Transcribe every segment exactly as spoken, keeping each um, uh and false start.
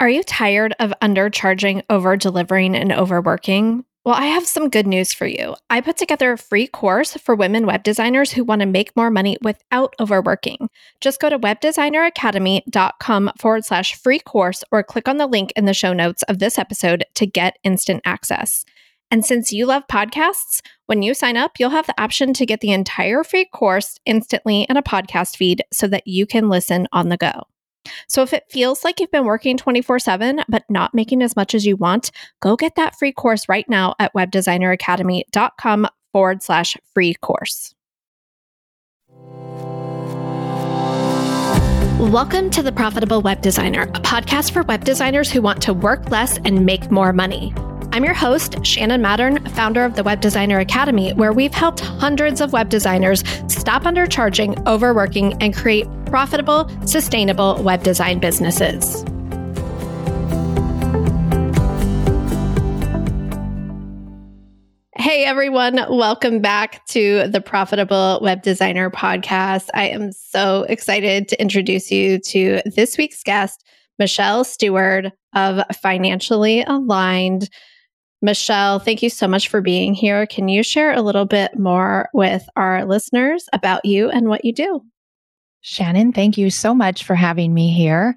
Are you tired of undercharging, over-delivering, and overworking? Well, I have some good news for you. I put together a free course for women web designers who want to make more money without overworking. Just go to webdesigneracademy.com forward slash free course or click on the link in the show notes of this episode to get instant access. And since you love podcasts, when you sign up, you'll have the option to get the entire free course instantly in a podcast feed so that you can listen on the go. So if it feels like you've been working twenty-four seven, but not making as much as you want, go get that free course right now at webdesigneracademy.com forward slash free course. Welcome to The Profitable Web Designer, a podcast for web designers who want to work less and make more money. I'm your host, Shannon Mattern, founder of the Web Designer Academy, where we've helped hundreds of web designers stop undercharging, overworking, and create profitable, sustainable web design businesses. Hey everyone, welcome back to the Profitable Web Designer podcast. I am so excited to introduce you to this week's guest, Michelle Stewart of Financially Aligned. Michelle, thank you so much for being here. Can you share a little bit more with our listeners about you and what you do? Shannon, thank you so much for having me here.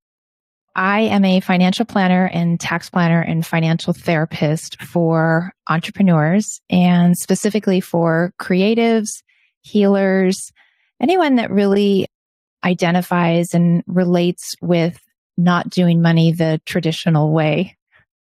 I am a financial planner and tax planner and financial therapist for entrepreneurs and specifically for creatives, healers, anyone that really identifies and relates with not doing money the traditional way.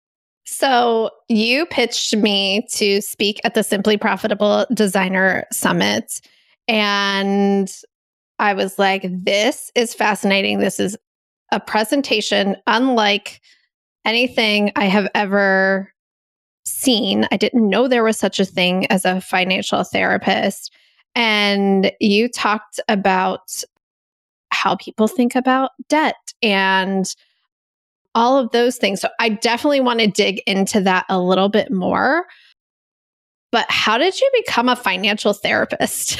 So you pitched me to speak at the Simply Profitable Designer Summit, and I was like, this is fascinating. This is a presentation unlike anything I have ever seen. I didn't know there was such a thing as a financial therapist. And you talked about how people think about debt and all of those things. So I definitely want to dig into that a little bit more. But how did you become a financial therapist?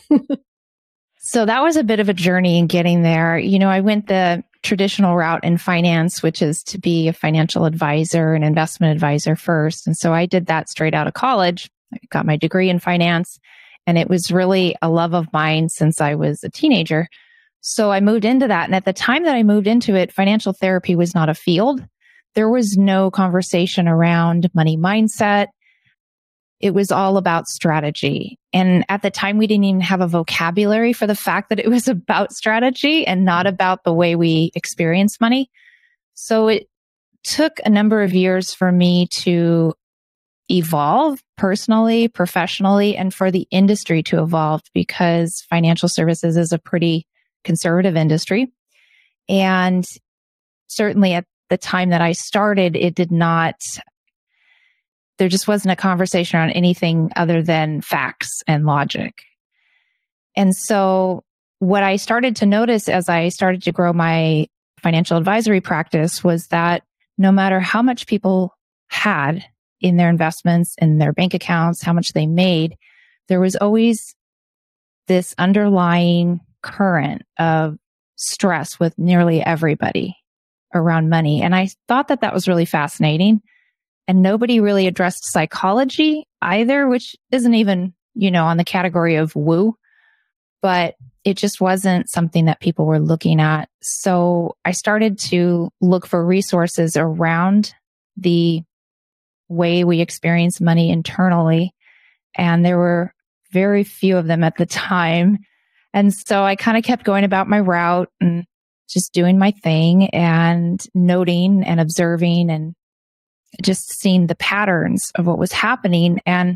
So that was a bit of a journey in getting there. You know, I went the traditional route in finance, which is to be a financial advisor, an investment advisor first. And so I did that straight out of college. I got my degree in finance, and it was really a love of mine since I was a teenager. So I moved into that. And at the time that I moved into it, financial therapy was not a field. There was no conversation around money mindset. It was all about strategy. And at the time, we didn't even have a vocabulary for the fact that it was about strategy and not about the way we experience money. So it took a number of years for me to evolve personally, professionally, and for the industry to evolve because financial services is a pretty conservative industry. And certainly at the time that I started, it did not, there just wasn't a conversation on anything other than facts and logic. And so what I started to notice as I started to grow my financial advisory practice was that no matter how much people had in their investments, in their bank accounts, how much they made, there was always this underlying current of stress with nearly everybody around money. And I thought that that was really fascinating. And nobody really addressed psychology either, which isn't even, you know, on the category of woo, but it just wasn't something that people were looking at. So I started to look for resources around the way we experience money internally. And there were very few of them at the time. And so I kind of kept going about my route and just doing my thing and noting and observing and just seeing the patterns of what was happening. And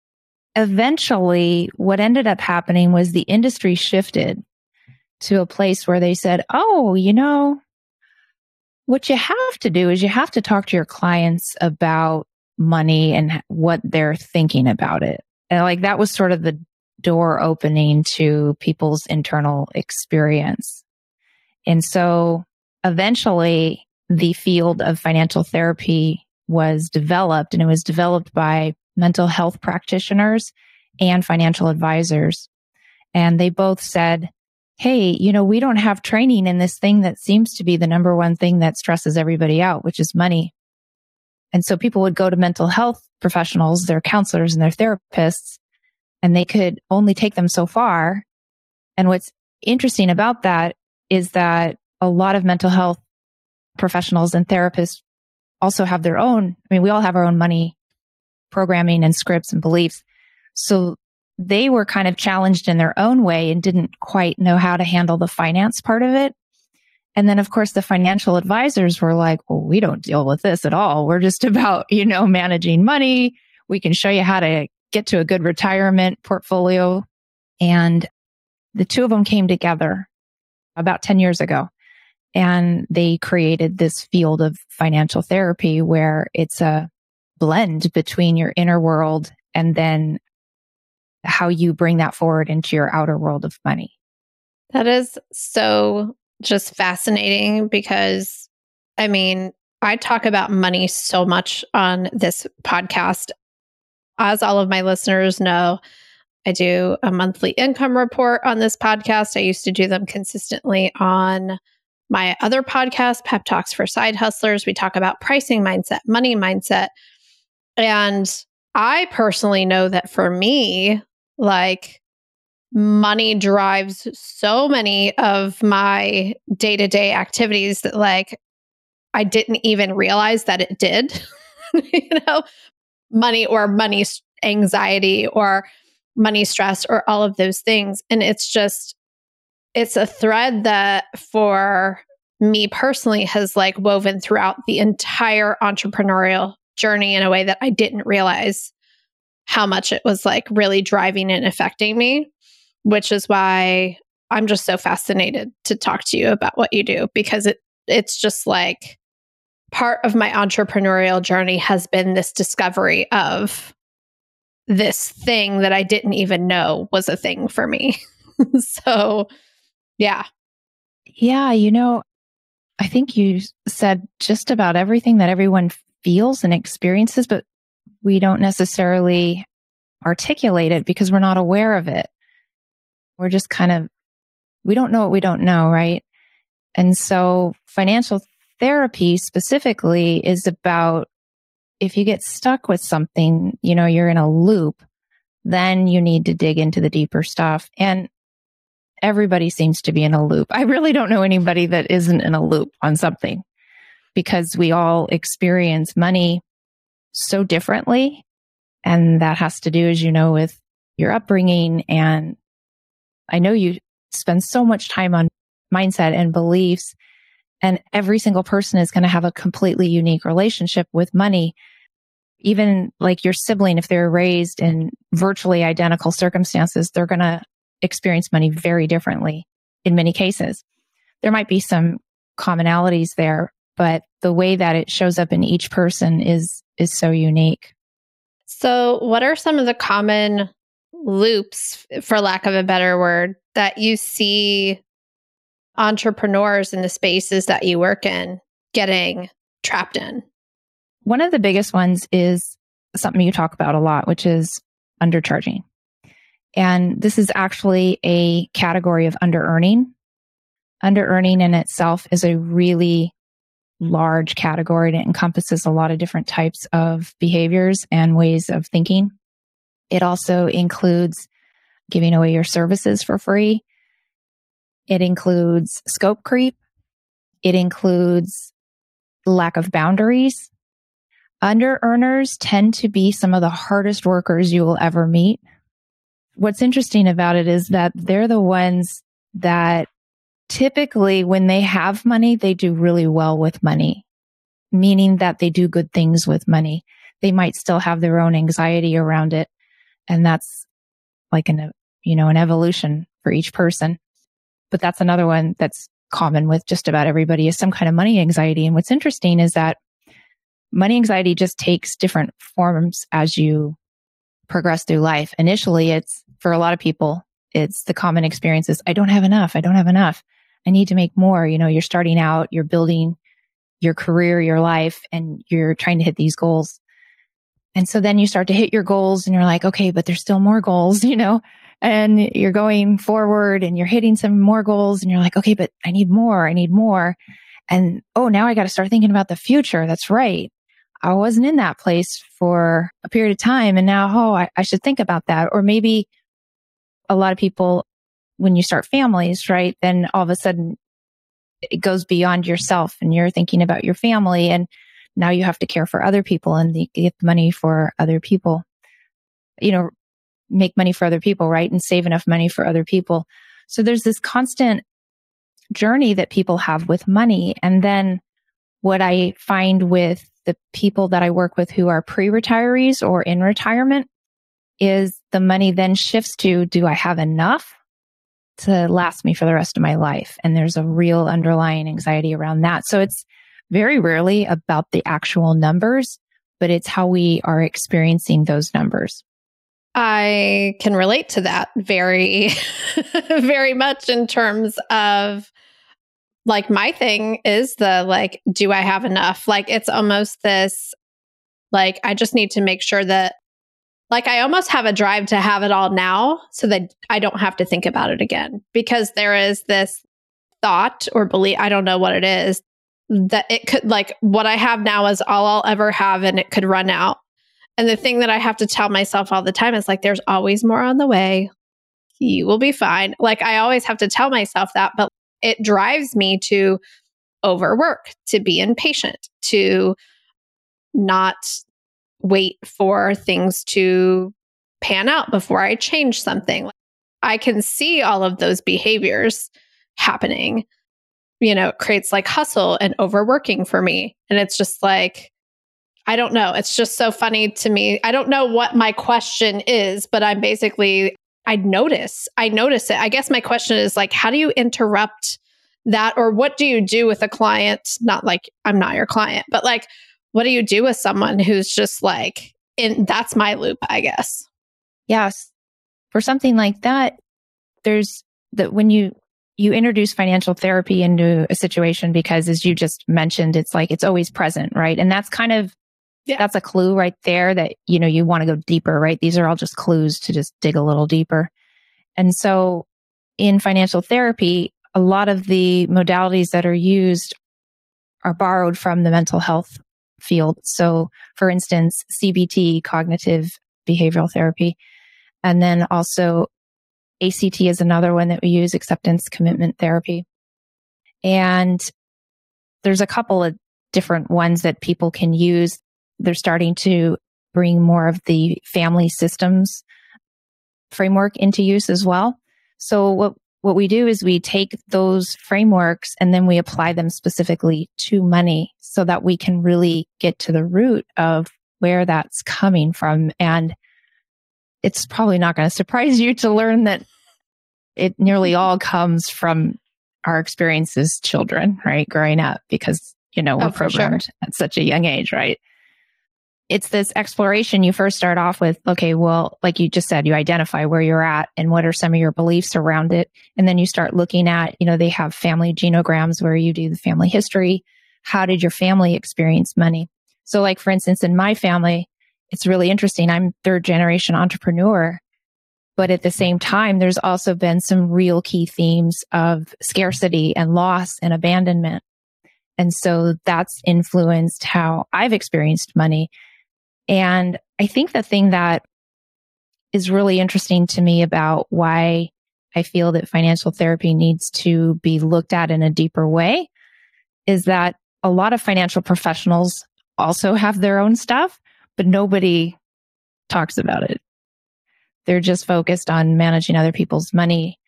eventually what ended up happening was the industry shifted to a place where they said, oh, you know, what you have to do is you have to talk to your clients about money and what they're thinking about it. And like that was sort of the door opening to people's internal experience. And so eventually the field of financial therapy was developed, and it was developed by mental health practitioners and financial advisors. And they both said, hey, you know, we don't have training in this thing that seems to be the number one thing that stresses everybody out, which is money. And so people would go to mental health professionals, their counselors and their therapists, and they could only take them so far. And what's interesting about that is that a lot of mental health professionals and therapists also have their own, I mean, we all have our own money programming and scripts and beliefs. So they were kind of challenged in their own way and didn't quite know how to handle the finance part of it. And then, of course, the financial advisors were like, well, we don't deal with this at all. We're just about, you know, managing money. We can show you how to get to a good retirement portfolio. And the two of them came together about ten years ago. And they created this field of financial therapy where it's a blend between your inner world and then how you bring that forward into your outer world of money. That is so just fascinating because, I mean, I talk about money so much on this podcast. As all of my listeners know, I do a monthly income report on this podcast. I used to do them consistently on my other podcast, Pep Talks for Side Hustlers. We talk about pricing mindset, money mindset. And I personally know that for me, like, money drives so many of my day-to-day activities that, like, I didn't even realize that it did. You know, money or money anxiety or money stress or all of those things. And it's just, it's a thread that for me personally has like woven throughout the entire entrepreneurial journey in a way that I didn't realize how much it was like really driving and affecting me, which is why I'm just so fascinated to talk to you about what you do, because it it's just like part of my entrepreneurial journey has been this discovery of this thing that I didn't even know was a thing for me. So, yeah. Yeah, you know, I think you said just about everything that everyone feels and experiences, but we don't necessarily articulate it because we're not aware of it. We're just kind of, we don't know what we don't know, right? And so financial therapy specifically is about, if you get stuck with something, you know, you're in a loop, then you need to dig into the deeper stuff. And everybody seems to be in a loop. I really don't know anybody that isn't in a loop on something, because we all experience money so differently. And that has to do, as you know, with your upbringing. And I know you spend so much time on mindset and beliefs, and every single person is going to have a completely unique relationship with money. Even like your sibling, if they're raised in virtually identical circumstances, they're going to experience money very differently in many cases. There might be some commonalities there, but the way that it shows up in each person is is so unique. So, what are some of the common loops, for lack of a better word, that you see entrepreneurs in the spaces that you work in getting trapped in? One of the biggest ones is something you talk about a lot, which is undercharging. And this is actually a category of under-earning. Under-earning in itself is a really large category, and it encompasses a lot of different types of behaviors and ways of thinking. It also includes giving away your services for free. It includes scope creep. It includes lack of boundaries. Under-earners tend to be some of the hardest workers you will ever meet. What's interesting about it is that they're the ones that typically, when they have money, they do really well with money, meaning that they do good things with money. They might still have their own anxiety around it. And that's like an, you know, an evolution for each person. But that's another one that's common with just about everybody, is some kind of money anxiety. And what's interesting is that money anxiety just takes different forms as you progress through life. Initially, it's, for a lot of people, it's the common experiences. I don't have enough. I don't have enough. I need to make more. You know, you're starting out, you're building your career, your life, and you're trying to hit these goals. And so then you start to hit your goals and you're like, okay, but there's still more goals, you know, and you're going forward and you're hitting some more goals and you're like, okay, but I need more. I need more. And oh, now I got to start thinking about the future. That's right. I wasn't in that place for a period of time. And now, oh, I, I should think about that. Or maybe a lot of people, when you start families, right, then all of a sudden it goes beyond yourself and you're thinking about your family. And now you have to care for other people and get money for other people, you know, make money for other people, right? And save enough money for other people. So there's this constant journey that people have with money. And then what I find with the people that I work with who are pre-retirees or in retirement is the money then shifts to, do I have enough to last me for the rest of my life? And there's a real underlying anxiety around that. So it's very rarely about the actual numbers, but it's how we are experiencing those numbers. I can relate to that very, very much in terms of like my thing is the like, do I have enough? Like it's almost this, like, I just need to make sure that like I almost have a drive to have it all now so that I don't have to think about it again, because there is this thought or belief, I don't know what it is, that it could like what I have now is all I'll ever have and it could run out. And the thing that I have to tell myself all the time is like, there's always more on the way. You will be fine. Like I always have to tell myself that, but it drives me to overwork, to be impatient, to not wait for things to pan out before I change something. I can see all of those behaviors happening. You know, it creates like hustle and overworking for me. And it's just like, I don't know. It's just so funny to me. I don't know what my question is, but I'm basically, I notice, I notice it. I guess my question is like, how do you interrupt that? Or what do you do with a client? Not like I'm not your client, but like, what do you do with someone who's just like, in that's my loop, I guess. Yes. For something like that, there's that when you, you introduce financial therapy into a situation, because as you just mentioned, it's like, it's always present, right? And that's kind of, yeah. That's a clue right there that, you know, you want to go deeper, right? These are all just clues to just dig a little deeper. And so in financial therapy, a lot of the modalities that are used are borrowed from the mental health field. So for instance, C B T, cognitive behavioral therapy, and then also A C T is another one that we use, acceptance commitment therapy. And there's a couple of different ones that people can use. They're starting to bring more of the family systems framework into use as well. So what, what we do is we take those frameworks and then we apply them specifically to money so that we can really get to the root of where that's coming from. And it's probably not going to surprise you to learn that it nearly all comes from our experience as children, right? Growing up, because, you know, we're oh, programmed sure. at such a young age, right? It's this exploration. You first start off with, okay, well, like you just said, you identify where you're at and what are some of your beliefs around it. And then you start looking at, you know, they have family genograms where you do the family history. How did your family experience money? So like, for instance, in my family, it's really interesting. I'm third generation entrepreneur, but at the same time, there's also been some real key themes of scarcity and loss and abandonment. And so that's influenced how I've experienced money. And I think the thing that is really interesting to me about why I feel that financial therapy needs to be looked at in a deeper way is that a lot of financial professionals also have their own stuff, but nobody talks about it. They're just focused on managing other people's money.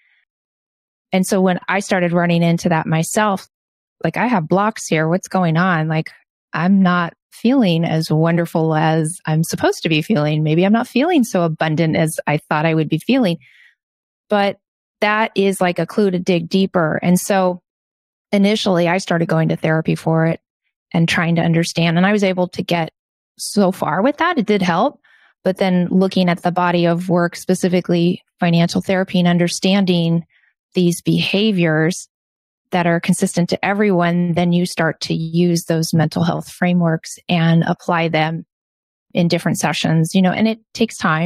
And so when I started running into that myself, like I have blocks here, what's going on? Like I'm not feeling as wonderful as I'm supposed to be feeling. Maybe I'm not feeling so abundant as I thought I would be feeling. But that is like a clue to dig deeper. And so initially I started going to therapy for it and trying to understand. And I was able to get so far with that. It did help. But then looking at the body of work, specifically financial therapy, and understanding these behaviors that are consistent to everyone, then you start to use those mental health frameworks and apply them in different sessions, you know, and it takes time.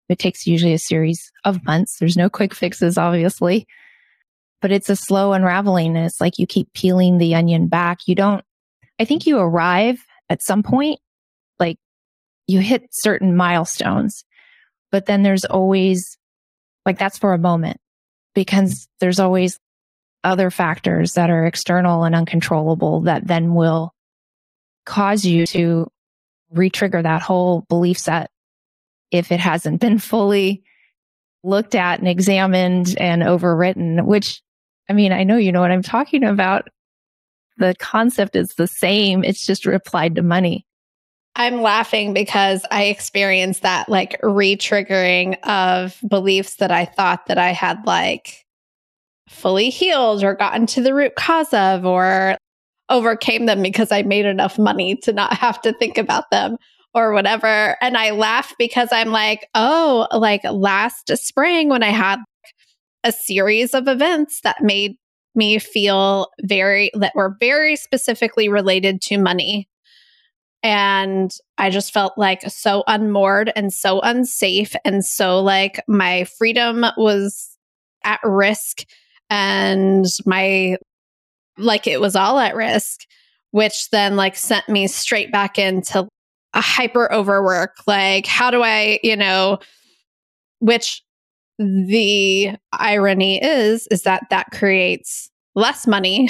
It takes usually a series of months. There's no quick fixes, obviously, but it's a slow unraveling. And it's like you keep peeling the onion back. You don't, I think you arrive at some point, like you hit certain milestones, but then there's always, like that's for a moment, because there's always other factors that are external and uncontrollable that then will cause you to re-trigger that whole belief set if it hasn't been fully looked at and examined and overwritten, which, I mean, I know you know what I'm talking about. The concept is the same. It's just applied to money. I'm laughing because I experienced that like re-triggering of beliefs that I thought that I had like fully healed or gotten to the root cause of, or overcame them because I made enough money to not have to think about them or whatever. And I laugh because I'm like, oh, like last spring when I had a series of events that made me feel very, that were very specifically related to money. And I just felt like so unmoored and so unsafe. And so like my freedom was at risk and my, like it was all at risk, which then like sent me straight back into a hyper overwork. Like, how do I, you know, which the irony is, is that that creates less money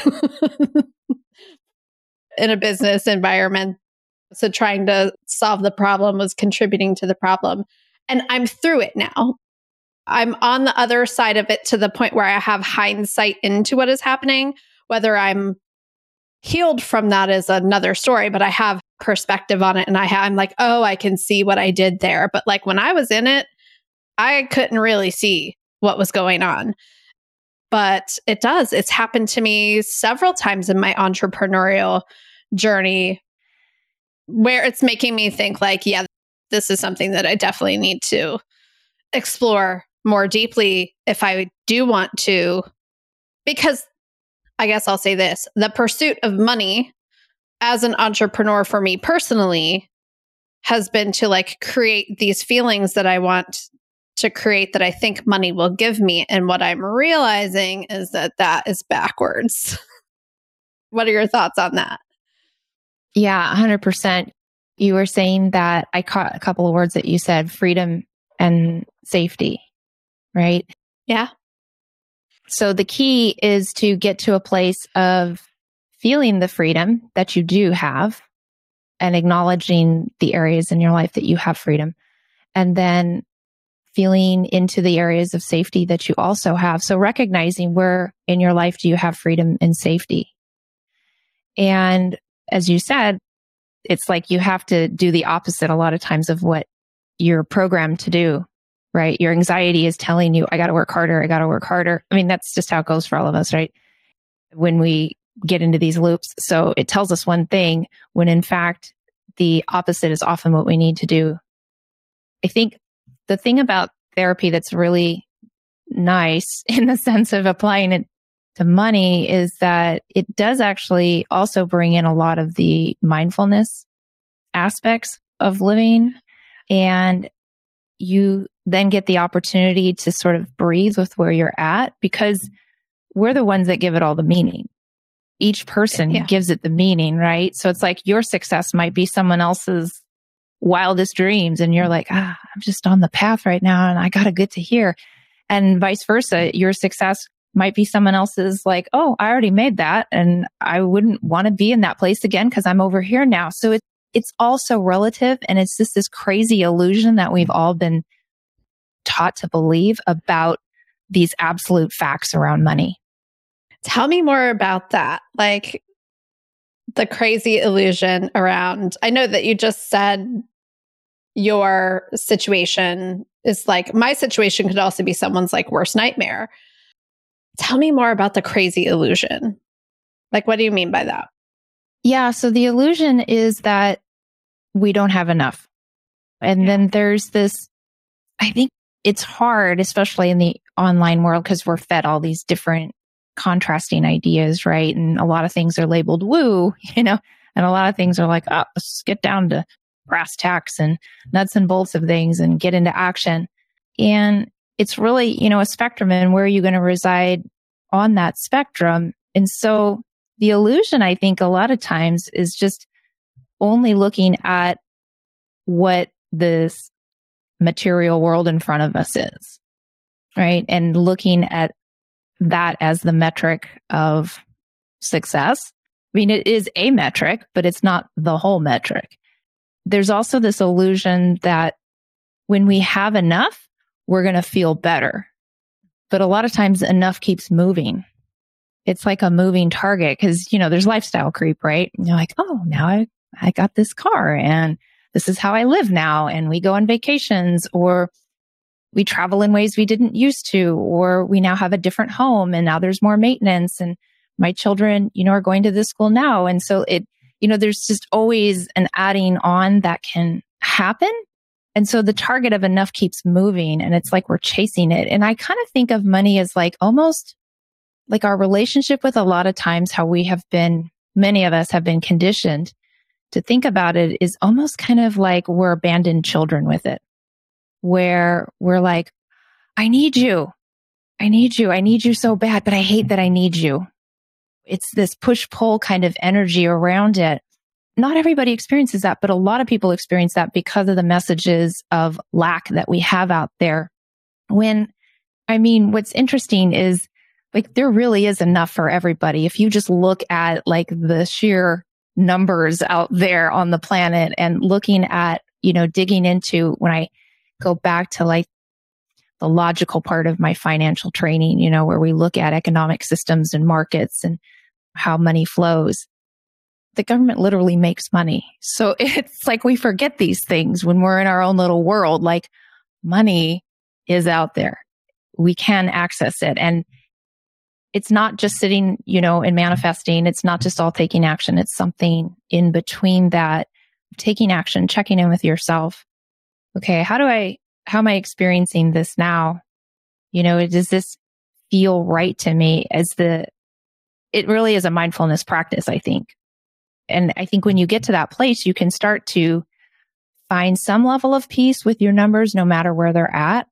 in a business environment. So trying to solve the problem was contributing to the problem. And I'm through it now. I'm on the other side of it to the point where I have hindsight into what is happening. Whether I'm healed from that is another story, but I have perspective on it. And I ha- I'm like, oh, I can see what I did there. But like when I was in it, I couldn't really see what was going on. But it does. It's happened to me several times in my entrepreneurial journey where it's making me think like, yeah, this is something that I definitely need to explore more deeply if I do want to. Because I guess I'll say this, the pursuit of money as an entrepreneur for me personally has been to like create these feelings that I want to create that I think money will give me. And what I'm realizing is that that is backwards. What are your thoughts on that? Yeah, one hundred percent. You were saying that I caught a couple of words that you said, freedom and safety, right? Yeah. So the key is to get to a place of feeling the freedom that you do have and acknowledging the areas in your life that you have freedom, and then feeling into the areas of safety that you also have. So recognizing where in your life do you have freedom and safety. And as you said, it's like you have to do the opposite a lot of times of what you're programmed to do, right? Your anxiety is telling you, I got to work harder. I got to work harder. I mean, that's just how it goes for all of us, right? When we get into these loops. So it tells us one thing when in fact, the opposite is often what we need to do. I think the thing about therapy that's really nice in the sense of applying it to money is that it does actually also bring in a lot of the mindfulness aspects of living. And you then get the opportunity to sort of breathe with where you're at, because we're the ones that give it all the meaning. Each person yeah. gives it the meaning, right? So it's like your success might be someone else's wildest dreams. And you're like, ah, I'm just on the path right now and I got to get to here. And vice versa, your success might be someone else's like, oh, I already made that and I wouldn't want to be in that place again because I'm over here now. So it, it's also relative. And it's just this crazy illusion that we've all been taught to believe about these absolute facts around money. Tell me more about that. Like the crazy illusion around, I know that you just said your situation is like, my situation could also be someone's like worst nightmare. Tell me more about the crazy illusion. Like, what do you mean by that? Yeah. So the illusion is that we don't have enough. And yeah. then there's this, I think it's hard, especially in the online world, because we're fed all these different contrasting ideas, right? And a lot of things are labeled woo, you know, and a lot of things are like, oh, let's get down to brass tacks and nuts and bolts of things and get into action. And it's really, you know, a spectrum, and where are you going to reside on that spectrum? And so the illusion, I think, a lot of times is just only looking at what this material world in front of us is, right? And looking at that as the metric of success. I mean, it is a metric, but it's not the whole metric. There's also this illusion that when we have enough, we're going to feel better. But a lot of times enough keeps moving. It's like a moving target because, you know, there's lifestyle creep, right? And you're like, oh, now I, I got this car and this is how I live now. And we go on vacations, or we travel in ways we didn't used to, or we now have a different home and now there's more maintenance, and my children, you know, are going to this school now. And so it, you know, there's just always an adding on that can happen. And so the target of enough keeps moving, and it's like we're chasing it. And I kind of think of money as like almost like our relationship with, a lot of times how we have been, many of us have been conditioned to think about it is almost kind of like we're abandoned children with it, where we're like, I need you. I need you. I need you so bad, but I hate that I need you. It's this push-pull kind of energy around it. Not everybody experiences that, but a lot of people experience that because of the messages of lack that we have out there. When, I mean, what's interesting is like, there really is enough for everybody. If you just look at like the sheer numbers out there on the planet and looking at, you know, digging into, when I go back to like the logical part of my financial training, you know, where we look at economic systems and markets and how money flows. The government literally makes money. So it's like we forget these things when we're in our own little world. Like, money is out there. We can access it. And it's not just sitting, you know, and manifesting. It's not just all taking action. It's something in between that, taking action, checking in with yourself. Okay, how do I, how am I experiencing this now? You know, does this feel right to me? As the, it really is a mindfulness practice, I think. And I think when you get to that place, you can start to find some level of peace with your numbers, no matter where they're at,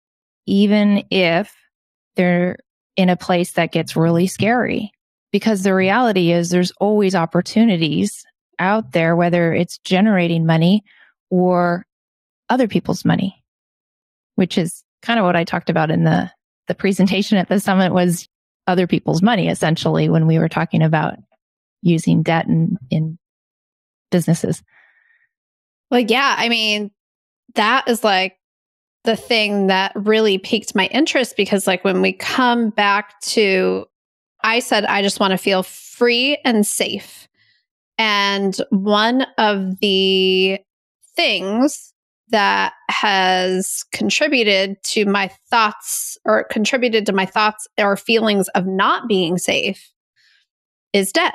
even if they're in a place that gets really scary. Because the reality is there's always opportunities out there, whether it's generating money or other people's money, which is kind of what I talked about in the, the presentation at the summit, was other people's money, essentially, when we were talking about using debt in, in businesses. Well, yeah, I mean, that is like the thing that really piqued my interest, because like when we come back to, I said, I just want to feel free and safe. And one of the things that has contributed to my thoughts or contributed to my thoughts or feelings of not being safe is debt.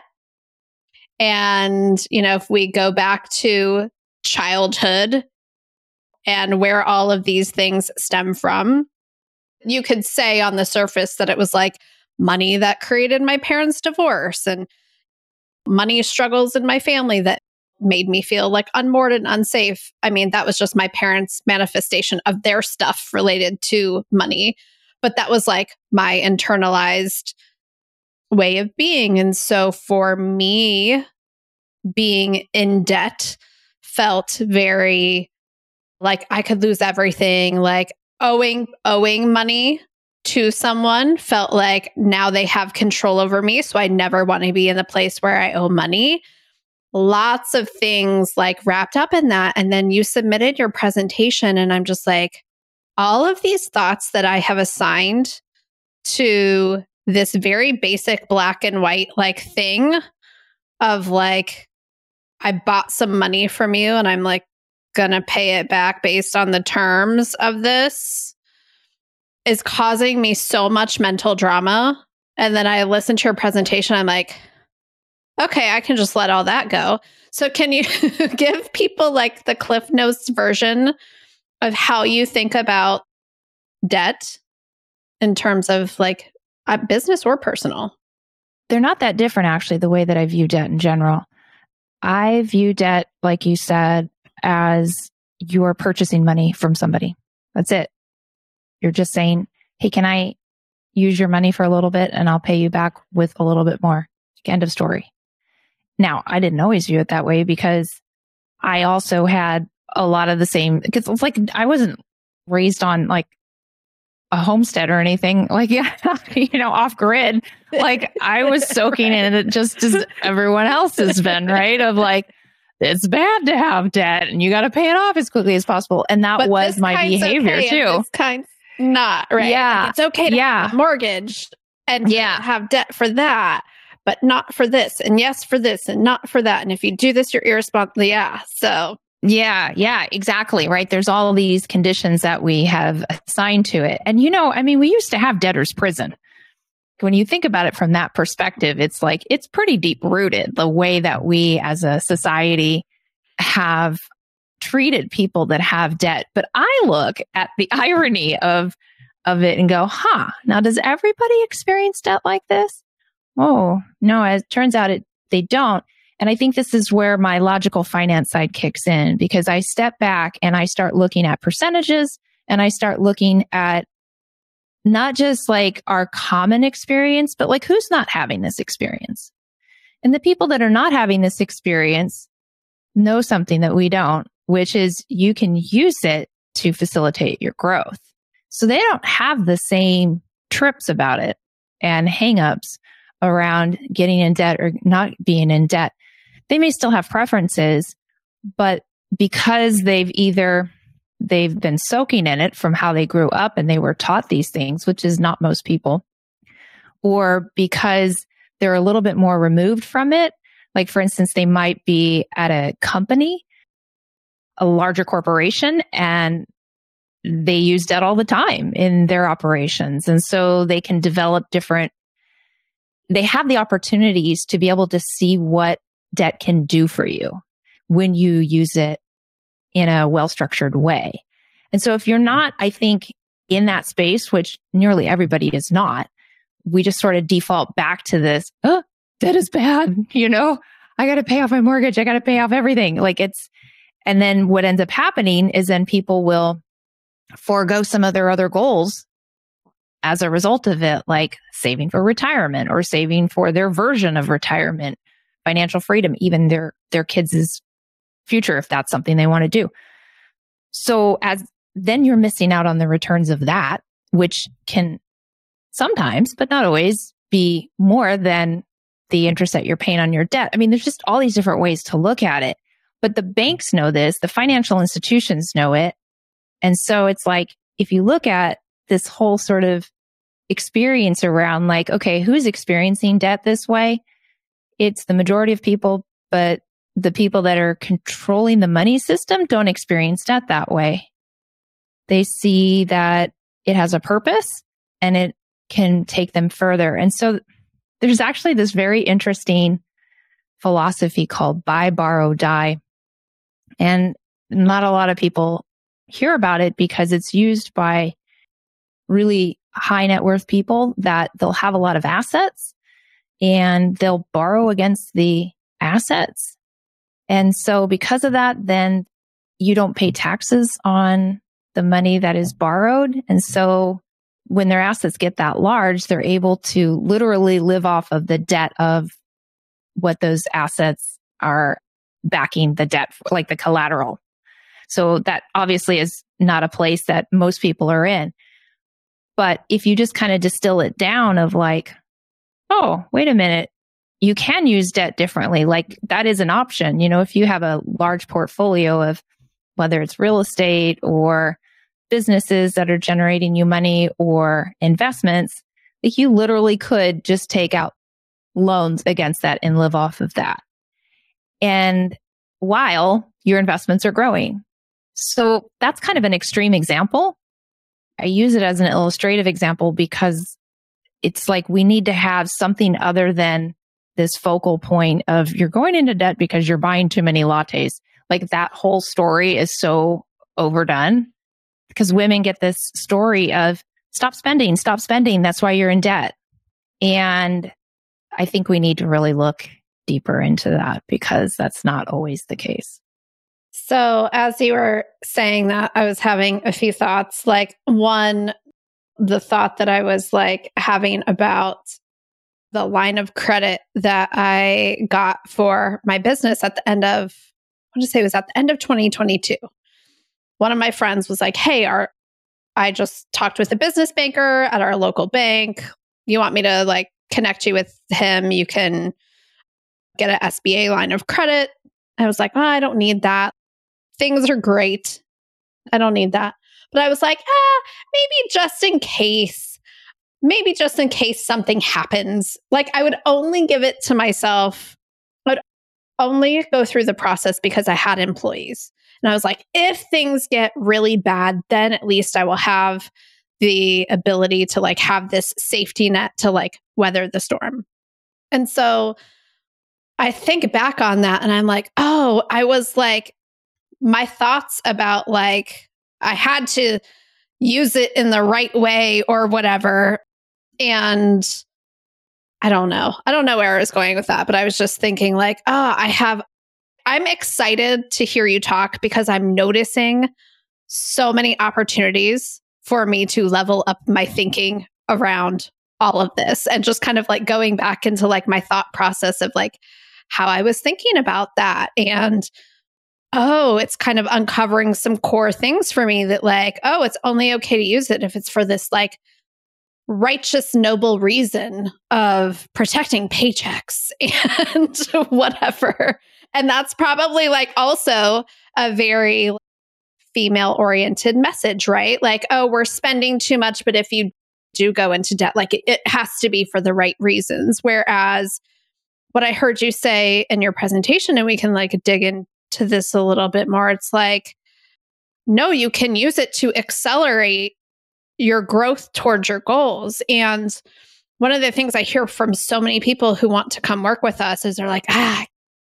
And, you know, if we go back to childhood and where all of these things stem from, you could say on the surface that it was like money that created my parents' divorce and money struggles in my family that made me feel like unmoored and unsafe. I mean, that was just my parents' manifestation of their stuff related to money. But that was like my internalized way of being. And so for me, being in debt felt very like I could lose everything. Like owing owing money to someone felt like now they have control over me. So I never want to be in the place where I owe money. Lots of things like wrapped up in that. And then you submitted your presentation, and I'm just like, all of these thoughts that I have assigned to this very basic black and white like thing of like, I bought some money from you and I'm like gonna pay it back based on the terms of this, is causing me so much mental drama. And then I listened to your presentation. I'm like, okay, I can just let all that go. So can you give people like the Cliff Notes version of how you think about debt in terms of like uh, business or personal? They're not that different, actually, the way that I view debt in general. I view debt, like you said, as you're purchasing money from somebody. That's it. You're just saying, hey, can I use your money for a little bit and I'll pay you back with a little bit more. End of story. Now, I didn't always view it that way because I also had a lot of the same, because it's like I wasn't raised on like a homestead or anything, like, yeah, you know, off grid. Like I was soaking in it just as everyone else has been, right? Of like, it's bad to have debt and you got to pay it off as quickly as possible. And that but was my behavior okay too. This kind's not, right? Yeah. Like it's okay to yeah. have a mortgage and yeah. have debt for that, but not for this. And yes, for this and not for that. And if you do this, you're irresponsible. Yeah. So Yeah, yeah, exactly. Right. There's all of these conditions that we have assigned to it. And, you know, I mean, we used to have debtor's prison. When you think about it from that perspective, it's like, it's pretty deep rooted, the way that we as a society have treated people that have debt. But I look at the irony of, of it and go, huh, now does everybody experience debt like this? Oh, no, as it turns out it, they don't. And I think this is where my logical finance side kicks in, because I step back and I start looking at percentages and I start looking at not just like our common experience, but like who's not having this experience. And the people that are not having this experience know something that we don't, which is you can use it to facilitate your growth. So they don't have the same trips about it and hangups around getting in debt or not being in debt. They may still have preferences, but because they've either they've been soaking in it from how they grew up and they were taught these things, which is not most people, or because they're a little bit more removed from it. Like, for instance, they might be at a company, a larger corporation, and they use debt all the time in their operations. And so they can develop different, they have the opportunities to be able to see what debt can do for you when you use it in a well-structured way. And so if you're not, I think, in that space, which nearly everybody is not, we just sort of default back to this, oh, debt is bad. You know, I got to pay off my mortgage. I got to pay off everything. Like it's, and then what ends up happening is then people will forego some of their other goals as a result of it, like saving for retirement or saving for their version of retirement, financial freedom, even their, their kids' future, if that's something they want to do. So as then you're missing out on the returns of that, which can sometimes, but not always, be more than the interest that you're paying on your debt. I mean, there's just all these different ways to look at it, but the banks know this, the financial institutions know it. And so it's like, if you look at this whole sort of experience around like, okay, who's experiencing debt this way? It's the majority of people, but the people that are controlling the money system don't experience debt that way. They see that it has a purpose and it can take them further. And so there's actually this very interesting philosophy called buy, borrow, die. And not a lot of people hear about it because it's used by really high net worth people that they'll have a lot of assets and they'll borrow against the assets. And so because of that, then you don't pay taxes on the money that is borrowed. And so when their assets get that large, they're able to literally live off of the debt of what those assets are backing the debt for, like the collateral. So that obviously is not a place that most people are in. But if you just kind of distill it down of like, oh, wait a minute, you can use debt differently. Like that is an option. You know, if you have a large portfolio of whether it's real estate or businesses that are generating you money or investments, like you literally could just take out loans against that and live off of that. And while your investments are growing. So that's kind of an extreme example. I use it as an illustrative example because it's like we need to have something other than this focal point of you're going into debt because you're buying too many lattes. Like that whole story is so overdone because women get this story of stop spending, stop spending. That's why you're in debt. And I think we need to really look deeper into that because that's not always the case. So, as you were saying that, I was having a few thoughts. Like, one, the thought that I was like having about the line of credit that I got for my business at the end of, I want to say it was at the end of twenty twenty-two. One of my friends was like, hey, our, I just talked with a business banker at our local bank. You want me to like connect you with him? You can get an S B A line of credit. I was like, oh, I don't need that. Things are great. I don't need that. But I was like, ah, maybe just in case, maybe just in case something happens. Like I would only give it to myself. I would only go through the process because I had employees. And I was like, if things get really bad, then at least I will have the ability to like have this safety net to like weather the storm. And so I think back on that and I'm like, oh, I was like, my thoughts about like, I had to use it in the right way or whatever. And I don't know. I don't know where I was going with that, but I was just thinking like, oh, I have, I'm excited to hear you talk because I'm noticing so many opportunities for me to level up my thinking around all of this and just kind of like going back into like my thought process of like how I was thinking about that. And oh, it's kind of uncovering some core things for me that like, oh, it's only okay to use it if it's for this like righteous, noble reason of protecting paychecks and whatever. And that's probably like also a very female oriented message, right? Like, oh, we're spending too much, but if you do go into debt, like it, it has to be for the right reasons. Whereas what I heard you say in your presentation, and we can like dig into this a little bit more, it's like, no, you can use it to accelerate your growth towards your goals. And one of the things I hear from so many people who want to come work with us is they're like, ah,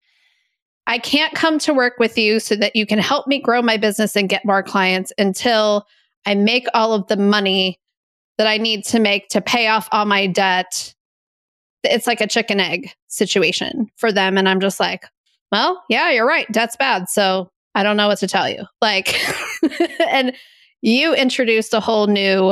I can't come to work with you so that you can help me grow my business and get more clients until I make all of the money that I need to make to pay off all my debt. It's like a chicken egg situation for them. And I'm just like, well, yeah, you're right. Debt's bad. So I don't know what to tell you. Like, and you introduced a whole new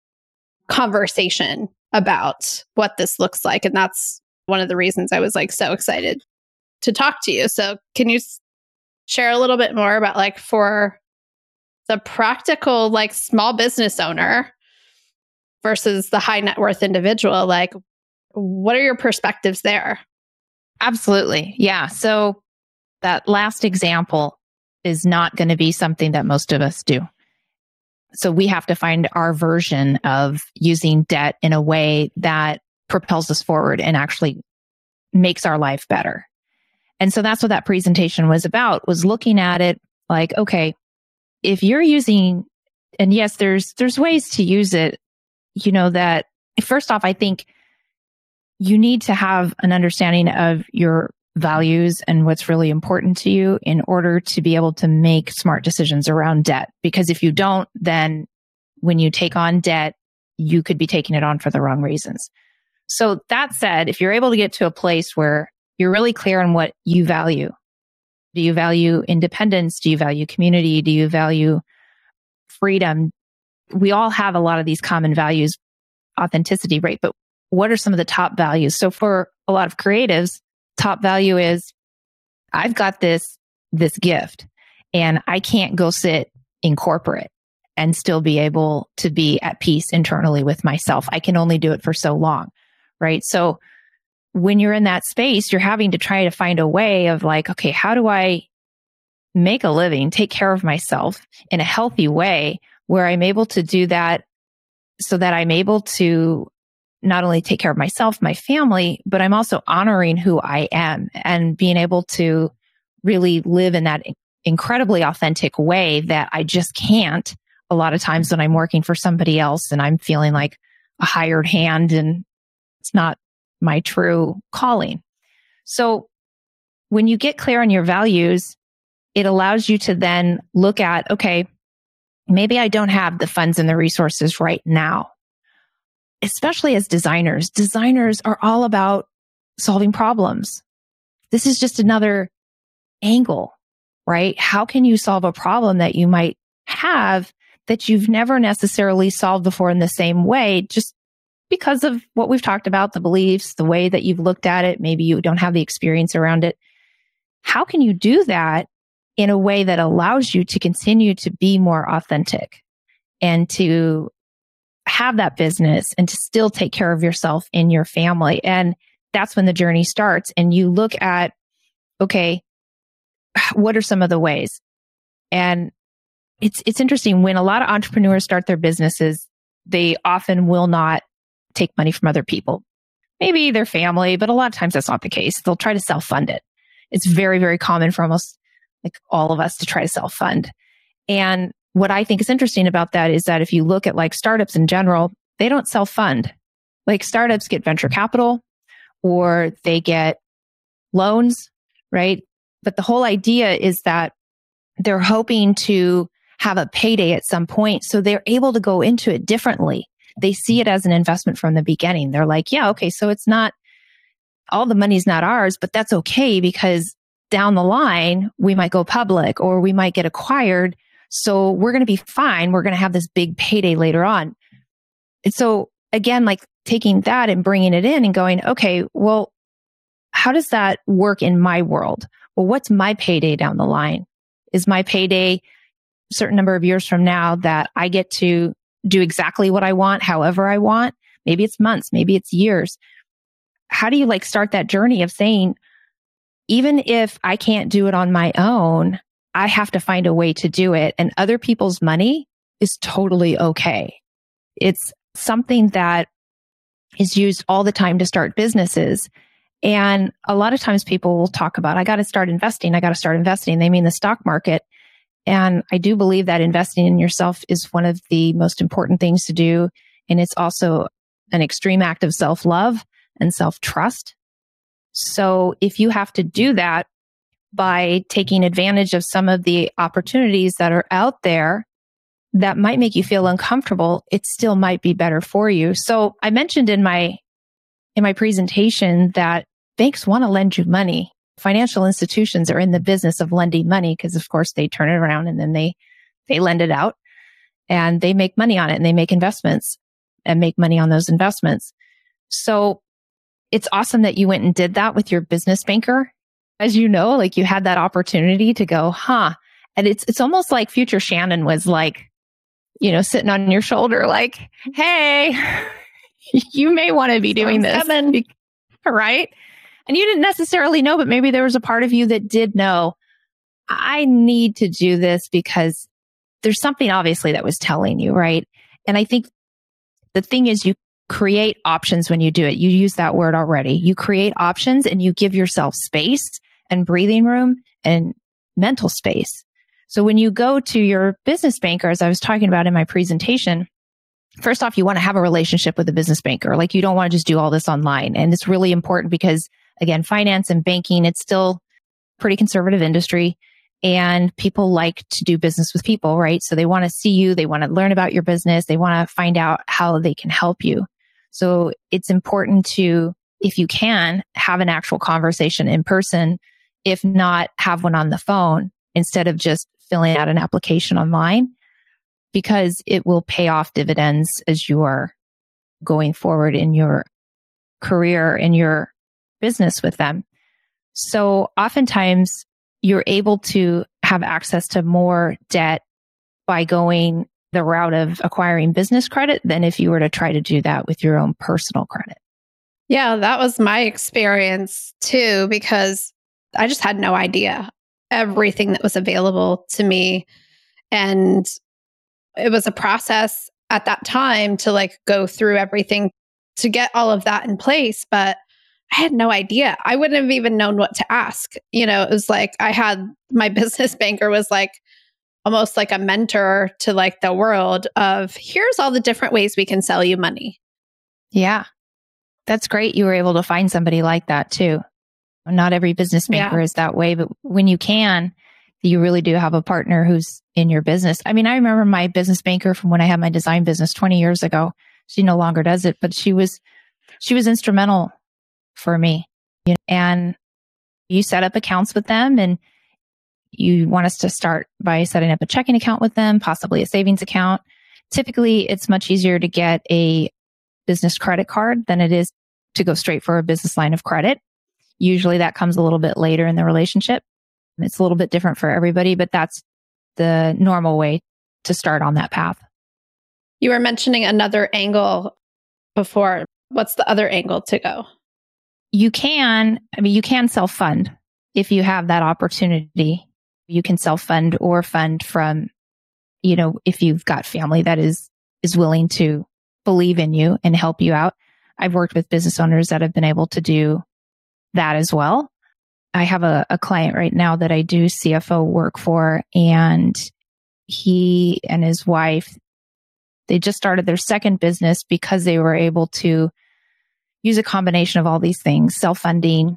conversation about what this looks like. And that's one of the reasons I was like so excited to talk to you. So can you s- share a little bit more about like for the practical, like small business owner versus the high net worth individual? Like, what are your perspectives there? Absolutely. Yeah. So that last example is not going to be something that most of us do. So we have to find our version of using debt in a way that propels us forward and actually makes our life better. And so that's what that presentation was about, was looking at it like, okay, if you're using, and yes, there's, there's ways to use it, you know, that first off, I think you need to have an understanding of your values and what's really important to you in order to be able to make smart decisions around debt. Because if you don't, then when you take on debt, you could be taking it on for the wrong reasons. So that said, if you're able to get to a place where you're really clear on what you value, do you value independence? Do you value community? Do you value freedom? We all have a lot of these common values, authenticity, right? But what are some of the top values? So for a lot of creatives, top value is I've got this, this gift and I can't go sit in corporate and still be able to be at peace internally with myself. I can only do it for so long, right? So when you're in that space, you're having to try to find a way of like, okay, how do I make a living, take care of myself in a healthy way where I'm able to do that so that I'm able to not only take care of myself, my family, but I'm also honoring who I am and being able to really live in that incredibly authentic way that I just can't a lot of times when I'm working for somebody else and I'm feeling like a hired hand and it's not my true calling. So when you get clear on your values, it allows you to then look at, okay, maybe I don't have the funds and the resources right now. Especially as designers, designers are all about solving problems. This is just another angle, right? How can you solve a problem that you might have that you've never necessarily solved before in the same way, just because of what we've talked about, the beliefs, the way that you've looked at it. Maybe you don't have the experience around it. How can you do that in a way that allows you to continue to be more authentic and to have that business and to still take care of yourself and your family? And that's when the journey starts. And you look at, okay, what are some of the ways? And it's, it's interesting when a lot of entrepreneurs start their businesses, they often will not take money from other people, maybe their family, but a lot of times that's not the case. They'll try to self-fund it. It's very, very common for almost like all of us to try to self-fund. And what I think is interesting about that is that if you look at like startups in general, they don't self-fund. Like startups get venture capital or they get loans, right? But the whole idea is that they're hoping to have a payday at some point. So they're able to go into it differently. They see it as an investment from the beginning. They're like, yeah, okay, so it's not, all the money's not ours, but that's okay because down the line, we might go public or we might get acquired. So we're going to be fine. We're going to have this big payday later on. And so again, like taking that and bringing it in and going, okay, well, how does that work in my world? Well, what's my payday down the line? Is my payday a certain number of years from now that I get to do exactly what I want, however I want? Maybe it's months, maybe it's years. How do you like start that journey of saying, even if I can't do it on my own, I have to find a way to do it. And other people's money is totally okay. It's something that is used all the time to start businesses. And a lot of times people will talk about, I got to start investing. I got to start investing. They mean the stock market. And I do believe that investing in yourself is one of the most important things to do. And it's also an extreme act of self-love and self-trust. So if you have to do that by taking advantage of some of the opportunities that are out there that might make you feel uncomfortable, it still might be better for you. So I mentioned in my in my presentation that banks want to lend you money. Financial institutions are in the business of lending money because, of course, they turn it around and then they they lend it out and they make money on it and they make investments and make money on those investments. So it's awesome that you went and did that with your business banker. As you know, like you had that opportunity to go, huh? And it's it's almost like future Shannon was like, you know, sitting on your shoulder, like, hey, you may want to be doing this, right? And you didn't necessarily know, but maybe there was a part of you that did know, I need to do this because there's something obviously that was telling you, right? And I think the thing is you create options when you do it. You use that word already. You create options and you give yourself space and breathing room and mental space. So when you go to your business banker, as I was talking about in my presentation, first off, you want to have a relationship with a business banker. Like you don't want to just do all this online. And it's really important because, again, finance and banking, it's still a pretty conservative industry and people like to do business with people, right? So they want to see you. They want to learn about your business. They want to find out how they can help you. So it's important to, if you can, have an actual conversation in person, if not have one on the phone instead of just filling out an application online, because it will pay off dividends as you are going forward in your career and your business with them. So oftentimes you're able to have access to more debt by going the route of acquiring business credit than if you were to try to do that with your own personal credit. Yeah, that was my experience too, because I just had no idea everything that was available to me. And it was a process at that time to like go through everything to get all of that in place. But I had no idea. I wouldn't have even known what to ask. You know, it was like I had my business banker was like almost like a mentor to like the world of here's all the different ways we can sell you money. Yeah. That's great. You were able to find somebody like that too. Not every business banker yeah. is that way, but when you can, you really do have a partner who's in your business. I mean, I remember my business banker from when I had my design business twenty years ago. She no longer does it, but she was, she was instrumental for me. You know, and you set up accounts with them and You want us to start by setting up a checking account with them, possibly a savings account. Typically, it's much easier to get a business credit card than it is to go straight for a business line of credit. Usually that comes a little bit later in the relationship. It's a little bit different for everybody, but that's the normal way to start on that path. You were mentioning another angle before. What's the other angle to go? You can, I mean, you can self-fund if you have that opportunity. You can self-fund or fund from, you know, if you've got family that is, is willing to believe in you and help you out. I've worked with business owners that have been able to do that as well. I have a, a client right now that I do C F O work for, and he and his wife, they just started their second business because they were able to use a combination of all these things, self-funding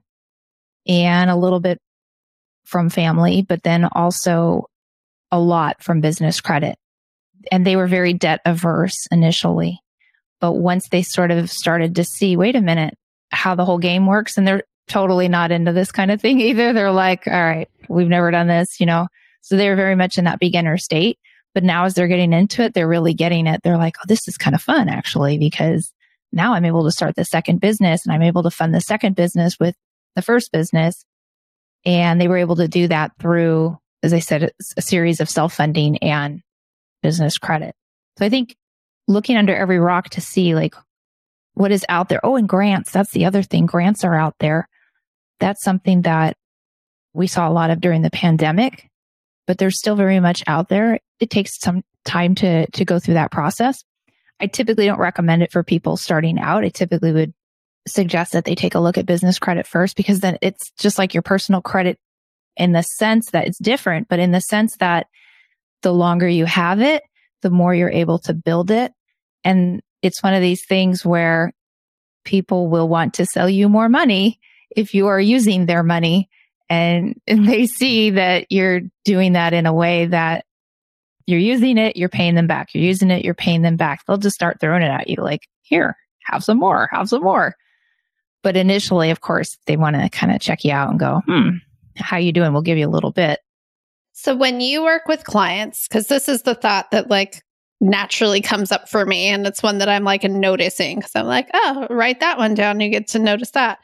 and a little bit from family, but then also a lot from business credit. And they were very debt averse initially. But once they sort of started to see, wait a minute, how the whole game works, and they're totally not into this kind of thing either. They're like, all right, we've never done this, you know? So they're very much in that beginner state. But now as they're getting into it, they're really getting it. They're like, oh, this is kind of fun actually, because now I'm able to start the second business and I'm able to fund the second business with the first business. And they were able to do that through, as I said, a series of self-funding and business credit. So I think looking under every rock to see like what is out there. Oh, and grants. That's the other thing. Grants are out there. That's something that we saw a lot of during the pandemic, but they're still very much out there. It takes some time to, to go through that process. I typically don't recommend it for people starting out. I typically would suggest that they take a look at business credit first, because then it's just like your personal credit in the sense that it's different, but in the sense that the longer you have it, the more you're able to build it. And it's one of these things where people will want to sell you more money if you are using their money, and, and they see that you're doing that in a way that you're using it, you're paying them back. You're using it, you're paying them back. They'll just start throwing it at you like, here, have some more, have some more. But initially, of course, they want to kind of check you out and go, hmm, how you doing? We'll give you a little bit. So when you work with clients, because this is the thought that like naturally comes up for me, and it's one that I'm like noticing, because I'm like, oh, write that one down. You get to notice that.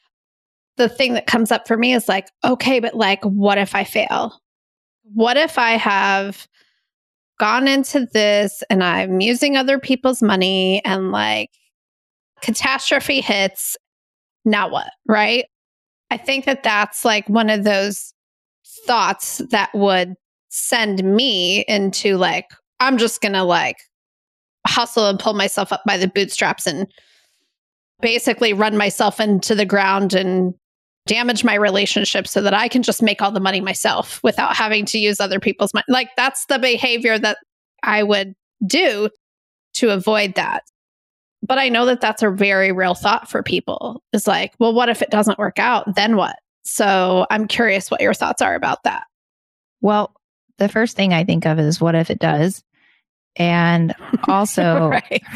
The thing that comes up for me is like, okay, but like, what if I fail? What if I have gone into this and I'm using other people's money and like catastrophe hits? Now what? Right? I think that that's like one of those thoughts that would send me into like, I'm just going to like hustle and pull myself up by the bootstraps and basically run myself into the ground and damage my relationship so that I can just make all the money myself without having to use other people's money. Like that's the behavior that I would do to avoid that. But I know that that's a very real thought for people. It's like, well, what if it doesn't work out? Then what? So I'm curious what your thoughts are about that. Well, the first thing I think of is what if it does? And also,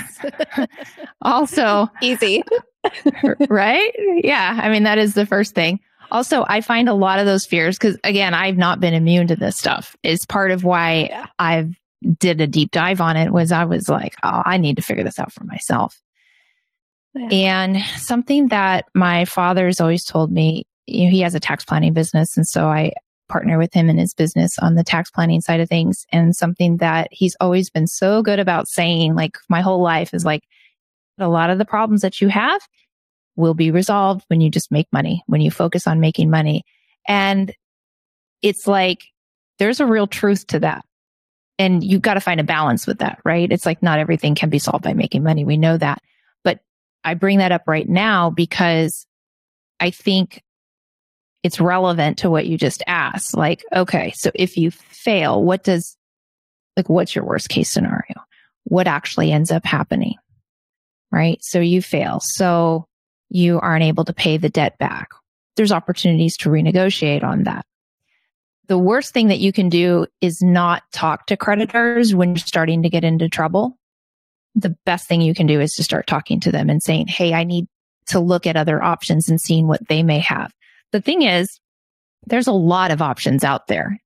also easy, right? Yeah. I mean, that is the first thing. Also, I find a lot of those fears, because again, I've not been immune to this stuff. Is part of why yeah. I've did a deep dive on it, was I was like, oh, I need to figure this out for myself. Yeah. And something that my father's always told me, you know, he has a tax planning business. And so I partner with him in his business on the tax planning side of things. And something that he's always been so good about saying, like my whole life, is like, a lot of the problems that you have will be resolved when you just make money, when you focus on making money. And it's like, there's a real truth to that. And you've got to find a balance with that, right? It's like not everything can be solved by making money. We know that. But I bring that up right now because I think it's relevant to what you just asked. Like, okay, so if you fail, what does, like, what's your worst case scenario? What actually ends up happening? Right? So you fail. So you aren't able to pay the debt back. There's opportunities to renegotiate on that. The worst thing that you can do is not talk to creditors when you're starting to get into trouble. The best thing you can do is to start talking to them and saying, hey, I need to look at other options and seeing what they may have. The thing is, there's a lot of options out there.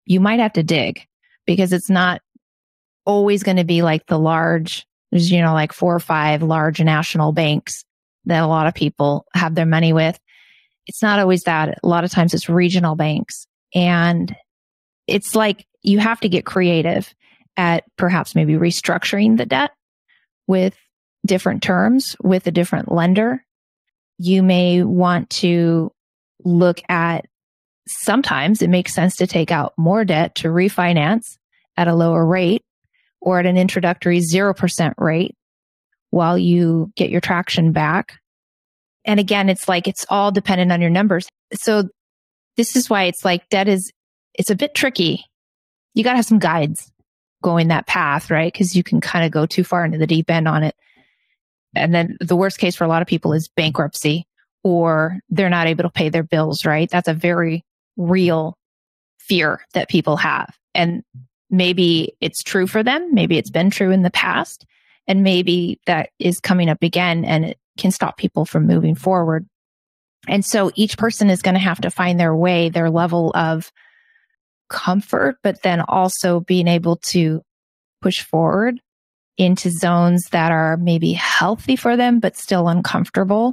you might have to dig because it's not always going to be like the large, there's, you know, like four or five large national banks that a lot of people have their money with. It's not always that. A lot of times it's regional banks. And it's like you have to get creative at perhaps maybe restructuring the debt with different terms with a different lender. You may want to look at, sometimes it makes sense to take out more debt to refinance at a lower rate or at an introductory zero percent rate while you get your traction back. And again, it's like, it's all dependent on your numbers. So this is why it's like debt is, it's a bit tricky. You got to have some guides going that path, right? Because you can kind of go too far into the deep end on it. And then the worst case for a lot of people is bankruptcy, or they're not able to pay their bills, right? That's a very real fear that people have. And maybe it's true for them. Maybe it's been true in the past. And maybe that is coming up again, and it can stop people from moving forward. And so each person is going to have to find their way, their level of comfort, but then also being able to push forward into zones that are maybe healthy for them, but still uncomfortable.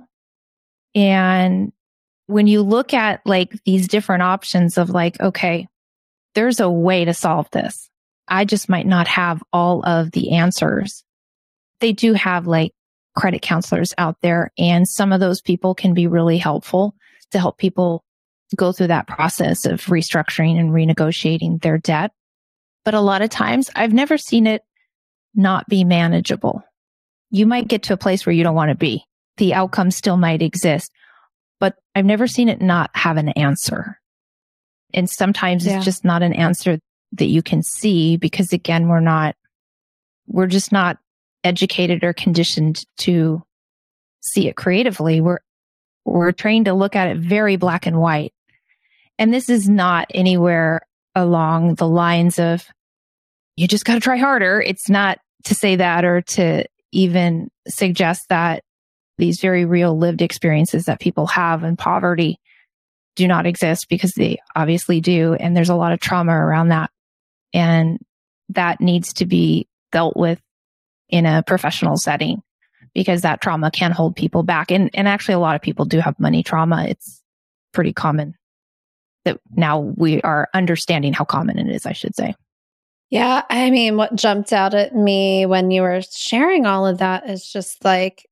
And when you look at like these different options of like, okay, there's a way to solve this. I just might not have all of the answers. They do have like credit counselors out there, and some of those people can be really helpful to help people go through that process of restructuring and renegotiating their debt. But a lot of times I've never seen it not be manageable. You might get to a place where you don't want to be. The outcome still might exist, but I've never seen it not have an answer. And sometimes yeah. It's just not an answer that you can see because again, we're not, we're just not educated or conditioned to see it creatively. We're, we're trained to look at it very black and white. And this is not anywhere along the lines of, you just got to try harder. It's not to say that or to even suggest that these very real lived experiences that people have in poverty do not exist, because they obviously do. And there's a lot of trauma around that. And that needs to be dealt with in a professional setting, because that trauma can hold people back. And, and actually, a lot of people do have money trauma. It's pretty common that now we are understanding how common it is, I should say. Yeah. I mean, what jumped out at me when you were sharing all of that is just like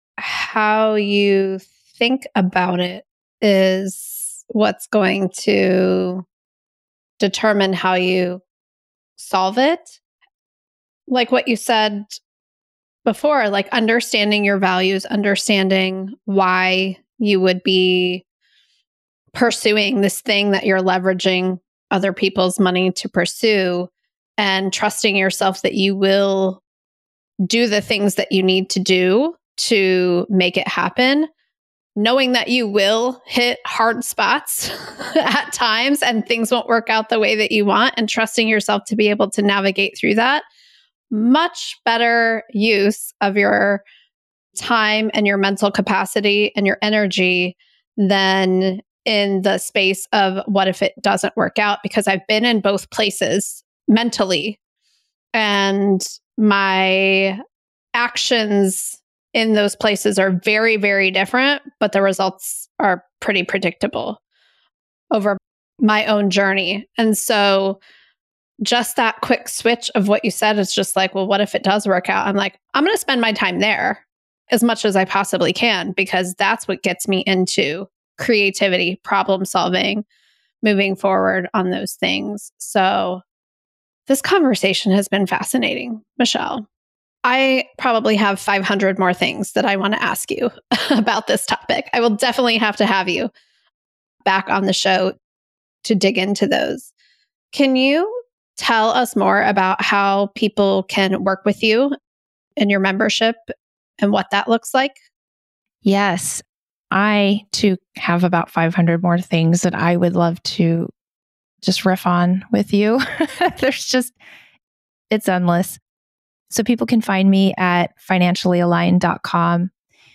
how you think about it is what's going to determine how you solve it. Like what you said before, like understanding your values, understanding why you would be pursuing this thing that you're leveraging other people's money to pursue, and trusting yourself that you will do the things that you need to do to make it happen, knowing that you will hit hard spots at times and things won't work out the way that you want, and trusting yourself to be able to navigate through that. Much better use of your time and your mental capacity and your energy than in the space of what if it doesn't work out, because I've been in both places mentally, and my actions in those places are very, very different, but the results are pretty predictable over my own journey. And so just that quick switch of what you said is just like, well, what if it does work out? I'm like, I'm going to spend my time there as much as I possibly can, because that's what gets me into creativity, problem solving, moving forward on those things. So this conversation has been fascinating, Michelle. I probably have five hundred more things that I want to ask you about this topic. I will definitely have to have you back on the show to dig into those. Can you tell us more about how people can work with you and your membership and what that looks like? Yes. I too have about five hundred more things that I would love to just riff on with you. There's just, it's endless. So people can find me at financially aligned dot com.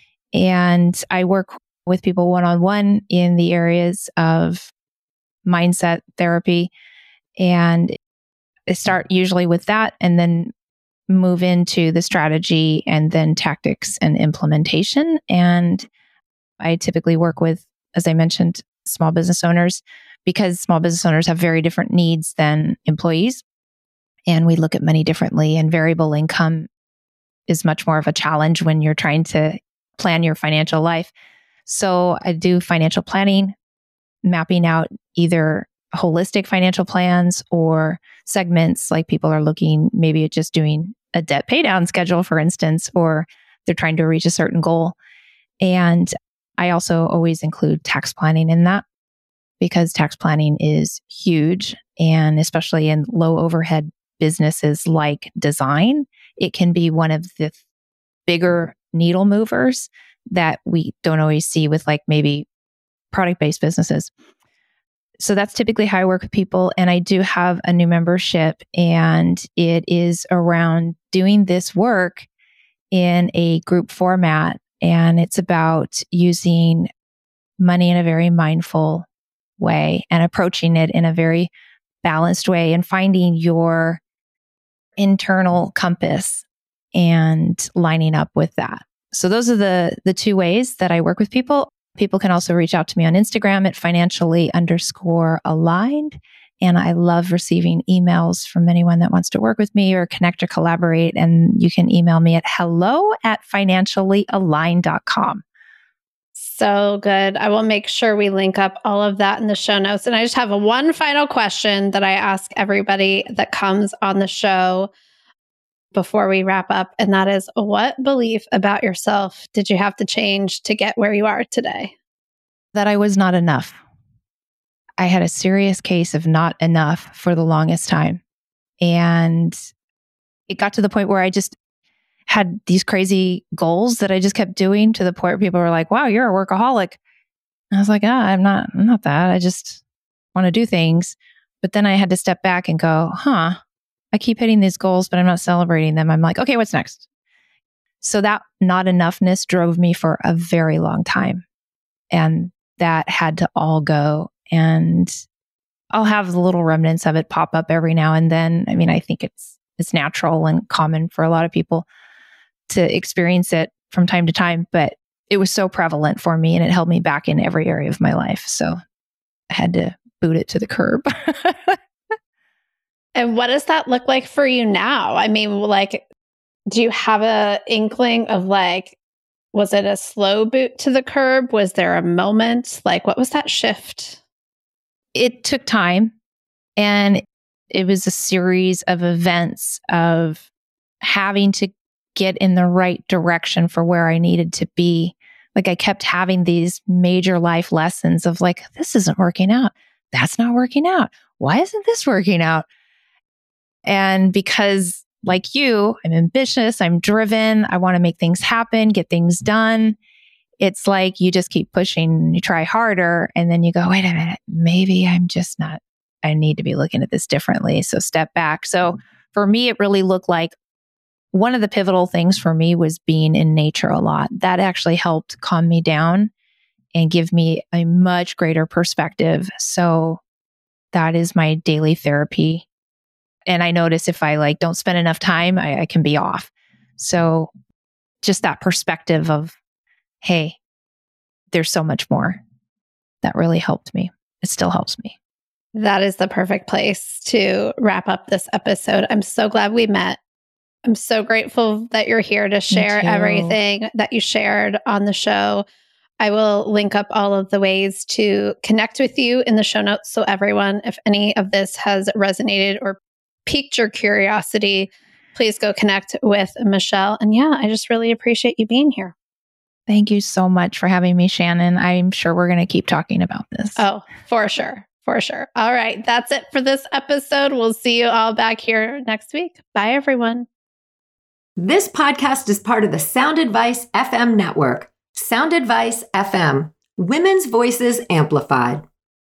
And I work with people one-on-one in the areas of mindset therapy, And I start usually with that and then move into the strategy and then tactics and implementation. And I typically work with, as I mentioned, small business owners because small business owners have very different needs than employees. And we look at money differently, and variable income is much more of a challenge when you're trying to plan your financial life. So I do financial planning, mapping out either holistic financial plans or segments, like people are looking maybe at just doing a debt pay down schedule, for instance, or they're trying to reach a certain goal. And I also always include tax planning in that because tax planning is huge. And especially in low overhead businesses like design, it can be one of the bigger needle movers that we don't always see with like maybe product-based businesses. So that's typically how I work with people. And I do have a new membership, and it is around doing this work in a group format. And it's about using money in a very mindful way and approaching it in a very balanced way and finding your internal compass and lining up with that. So those are the the two ways that I work with people. People can also reach out to me on Instagram at financially underscore aligned. And I love receiving emails from anyone that wants to work with me or connect or collaborate. And you can email me at hello at financially aligned dot com. So good. I will make sure we link up all of that in the show notes. And I just have a one final question that I ask everybody that comes on the show before we wrap up. And that is, what belief about yourself did you have to change to get where you are today? That I was not enough. I had a serious case of not enough for the longest time. And it got to the point where I just had these crazy goals that I just kept doing to the point where people were like, wow, you're a workaholic. And I was like, ah, I'm not, I'm not that. I just want to do things. But then I had to step back and go, huh, I keep hitting these goals, but I'm not celebrating them. I'm like, okay, what's next? So that not enoughness drove me for a very long time. And that had to all go. And I'll have the little remnants of it pop up every now and then. I mean, I think it's it's natural and common for a lot of people to experience it from time to time, but it was so prevalent for me and it held me back in every area of my life. So I had to boot it to the curb. And what does that look like for you now? I mean, like, do you have a inkling of like, was it a slow boot to the curb? Was there a moment? Like, what was that shift? It took time, and it was a series of events of having to get in the right direction for where I needed to be. Like, I kept having these major life lessons of like, this isn't working out. That's not working out. Why isn't this working out? And because, like you, I'm ambitious, I'm driven, I want to make things happen, get things done. It's like you just keep pushing, you try harder, and then you go, wait a minute, maybe I'm just not, I need to be looking at this differently. So step back. So for me, it really looked like one of the pivotal things for me was being in nature a lot. That actually helped calm me down and give me a much greater perspective. So that is my daily therapy. And I notice if I like don't spend enough time, I, I can be off. So just that perspective of, hey, there's so much more, that really helped me. It still helps me. That is the perfect place to wrap up this episode. I'm so glad we met. I'm so grateful that you're here to share everything that you shared on the show. I will link up all of the ways to connect with you in the show notes. So everyone, if any of this has resonated or piqued your curiosity, please go connect with Michelle. And yeah, I just really appreciate you being here. Thank you so much for having me, Shannon. I'm sure we're going to keep talking about this. Oh, for sure. For sure. All right. That's it for this episode. We'll see you all back here next week. Bye, everyone. This podcast is part of the Sound Advice F M network. Sound Advice F M, Women's Voices Amplified.